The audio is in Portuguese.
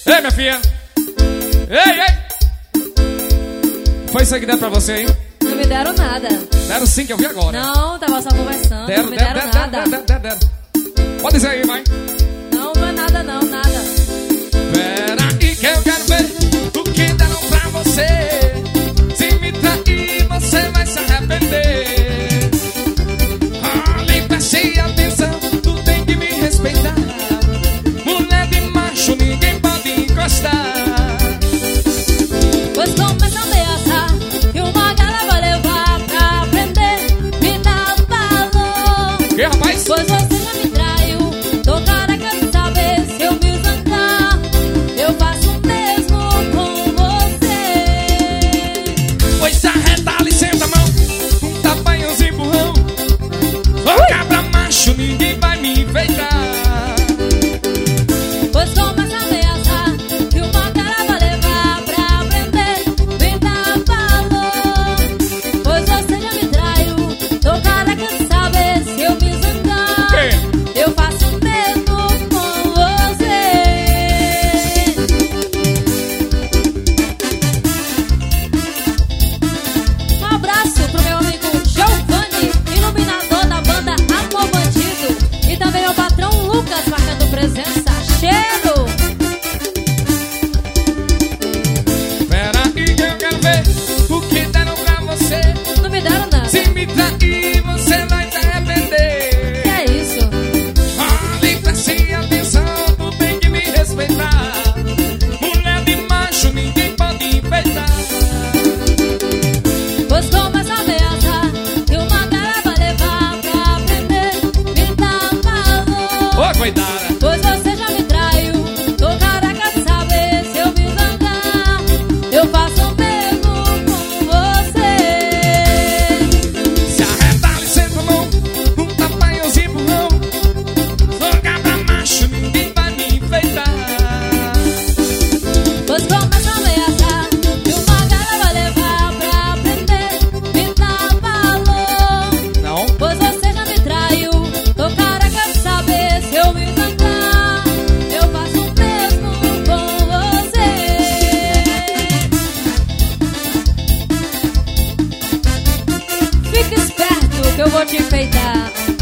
Ei, minha filha. Ei, ei. Foi isso aí que deram pra você, hein? Não me deram nada. Deram sim, que eu vi agora. Não, tava só conversando. Não me deram nada. Deram. Pode dizer aí, mãe. Não, não é nada não, nada. Pera aí que eu quero ver o que deram pra você. Se me trair, você vai se arrepender. Olhe, preste atenção, tu tem que me respeitar. Mulher de macho, ninguém pode encostar. Pois começa a ameaçar que uma gala vai levar pra aprender. Me dá valor. Que, rapaz? Pois você já me traiu. Tô careca de saber se eu me zangar. Eu faço o mesmo com você. Pois arreta ali, senta a mão. Um tapa e uns empurrão. Sou cabra macho, ninguém vai me enfeitar. Pois começa a ameaçar que uma cara vai levar pra aprender. Me dá valor. Pois você já me traiu. Tô careca de saber se eu me zangar. Que? Eu faço o mesmo com você. Um abraço pro meu amigo Giovanni, iluminador da banda Amor Bandido. E também ao patrão Lucas, marcando presença. Cheiro! Pera aí que eu quero ver o que deram pra você. Não me deram nada. Se me trair, você vai se arrepender. Que é isso? Olhe, preste atenção, tu tem que me respeitar. Mulher de macho, ninguém pode enfeitar. Pois começa a ameaçar que uma cara vai levar pra aprender. Me dá valor. Ô, coitada. Pois você já me traiu. Tô careca de saber se eu me zangar. Eu faço o mesmo com você. Se arreta ali, senta a mão. Um tapa e uns empurrão. Sou cabra macho, ninguém vai me enfeitar. Pois começa a ameaçar que uma cara vai levar pra aprender. Me dá valor. Não? Pois você já me traiu. Tô careca de saber se eu me zangar. Eu faço o mesmo com você. Fica esperto que eu vou te enfeitar.